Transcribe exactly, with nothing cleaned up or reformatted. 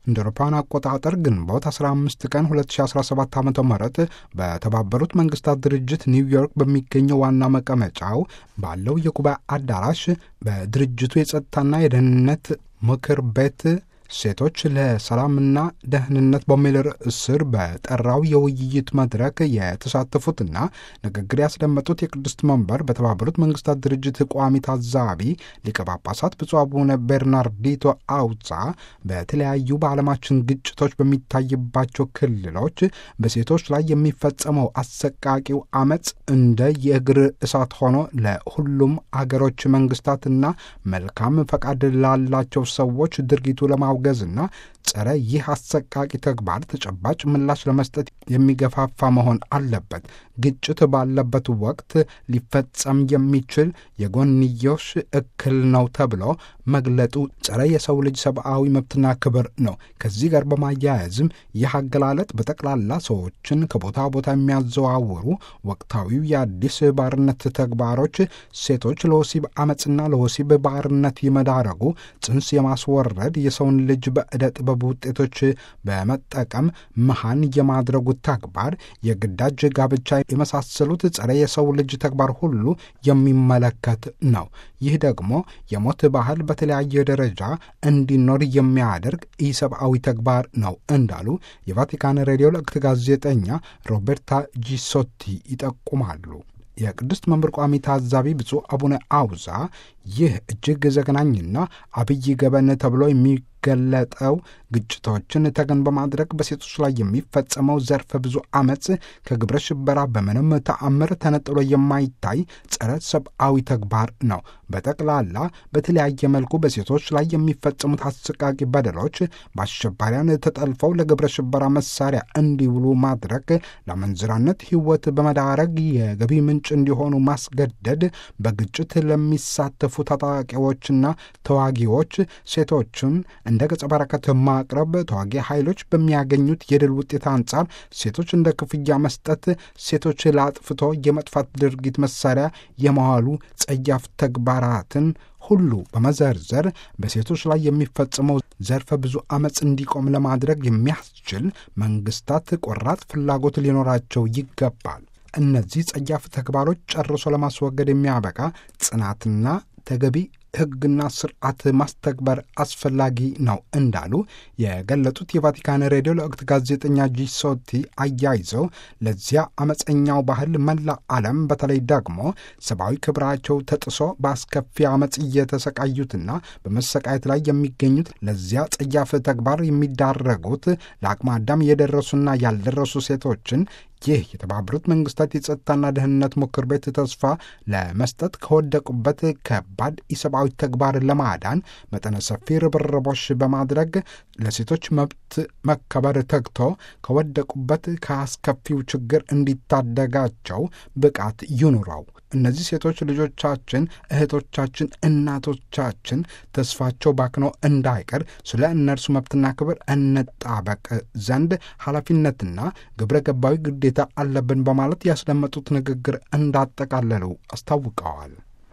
እንደ አውሮፓውያን አቆጣጠር ግንቦት አስራ አምስት ቀን ሁለት ሺህ አስራ ሰባት ዓ.ም በተባበሩት መንግስታት ድርጅት ኒውዮርክ በሚገኘው ዋና መቀመጫው ባለው የጉባኤ አዳራሽ በድርጅቱ የጸጥታና የደህንነት ምክር ቤት ሴቶች ለሰላምና ደህንነት በሚል ርዕስ ስር በጠራው የውይይት መድረክ የተሳተፉትና ንግግር ያስደመጡት የቅድስት መንበር በተባበሩት መንግስታት ድርጅት ቋሚ ታዛቢ ሊቀ ጳጳሳት ብፁዕ አቡነ ቤርናርዲቶ አውጻ በተለያዩ በዓለማችን ግጭቶች በሚታይባቸው ክልሎች በሴቶች ላይ የሚፈጸመው አሰቃቂው አመፅ እንደ የእግር እሳት ሆኖ ለሁሉም አገሮች መንግስታትና መልካም ፈቃድ ላላቸው ሰዎች ድርጊቱ ለማ ገዝና ጸረ ይህ አሰቃቂ ተግባር ተጨባጭ ምላሽ ለመስጠት የሚገፋፋ መሆን አለበት። ግጭት ባለበት ወቅት ሊፈጸም የሚችል የጎንዮሽ እክል ነው ተብሎ መግለጡ ጸረ የሰው ልጅ ሰብአዊ መብትና ክብር ነው። ከዚህ ጋር በማያያዝም ይህ አገላለጥ በጠቅላላ ሰዎችን ከቦታ ቦታ የሚያዘዋውሩ ወቅታዊው የአዲስ ባርነት ተግባሮች፣ ሴቶች ለወሲብ አመፅና ለወሲብ ባርነት ይመዳረጉ፣ ጽንስ የማስወረድ፣ የሰውን ልጅ በዕደ ጥበብ ውጤቶች በመጠቀም መሃን የማድረጉ ተግባር፣ የግዳጅ ጋብቻ የመሳሰሉት ጸረ የሰው ልጅ ተግባር ሁሉ የሚመለከት ነው። ይህ ደግሞ የሞት ባህል በተለያየ ደረጃ እንዲኖር የሚያደርግ ኢሰብአዊ ተግባር ነው እንዳሉ የቫቲካን ሬዲዮ ለቅት ጋዜጠኛ ሮቤርታ ጂሶቲ ይጠቁማሉ። የቅድስት መንበር ቋሚ ታዛቢ ብፁዕ አቡነ አውዛ ይህ እጅግ ዘግናኝና አብይ ገበን ተብሎ የሚገለጠው ግጭቶችን ተገን በማድረግ በሴቶች ላይ የሚፈጸመው ዘርፈ ብዙ አመፅ ከግብረ ሽበራ በምንም ተአምር ተነጥሎ የማይታይ ጸረ ሰብአዊ ተግባር ነው። በጠቅላላ በተለያየ መልኩ በሴቶች ላይ የሚፈጸሙት አሰቃቂ በደሎች በአሸባሪያን ተጠልፈው ለግብረ ሽበራ መሳሪያ እንዲውሉ ማድረግ፣ ለመንዝራነት ሕይወት በመዳረግ የገቢ ምንጭ እንዲሆኑ ማስገደድ፣ በግጭት ለሚሳተፉ ታጣቂዎችና ተዋጊዎች ሴቶችን እንደ ገጸ በረከት ማቅረብ፣ ተዋጊ ኃይሎች በሚያገኙት የድል ውጤት አንጻር ሴቶች እንደ ክፍያ መስጠት፣ ሴቶች ለአጥፍቶ የመጥፋት ድርጊት መሳሪያ የመዋሉ ጸያፍ ተግባራትን ሁሉ በመዘርዘር በሴቶች ላይ የሚፈጸመው ዘርፈ ብዙ አመፅ እንዲቆም ለማድረግ የሚያስችል መንግስታት ቆራጥ ፍላጎት ሊኖራቸው ይገባል። እነዚህ ጸያፍ ተግባሮች ጨርሶ ለማስወገድ የሚያበቃ ጽናትና ተገቢ ሕግና ስርዓት ማስተግበር አስፈላጊ ነው እንዳሉ የገለጡት የቫቲካን ሬዲዮ ለወቅት ጋዜጠኛ ጂሶቲ አያይዘው ለዚያ አመፀኛው ባህል መላ ዓለም በተለይ ደግሞ ሰብአዊ ክብራቸው ተጥሶ በአስከፊ አመፅ እየተሰቃዩትና በመሰቃየት ላይ የሚገኙት ለዚያ ጸያፍ ተግባር የሚዳረጉት ለአቅመ አዳም የደረሱና ያልደረሱ ሴቶችን ይህ የተባበሩት መንግስታት የጸጥታና ደህንነት ምክር ቤት ተስፋ ለመስጠት ከወደቁበት ከባድ ኢሰብአዊ ተግባር ለማዳን መጠነ ሰፊ ርብርቦች በማድረግ ለሴቶች መብት መከበር ተግቶ ከወደቁበት ከአስከፊው ችግር እንዲታደጋቸው ብቃት ይኑረው። እነዚህ ሴቶች ልጆቻችን፣ እህቶቻችን፣ እናቶቻችን ተስፋቸው ባክኖ እንዳይቀር ስለ እነርሱ መብትና ክብር እንጣበቅ ዘንድ ኃላፊነትና ግብረ ገባዊ ግዴታ አለብን በማለት ያስደመጡት ንግግር እንዳጠቃለሉ አስታውቀዋል።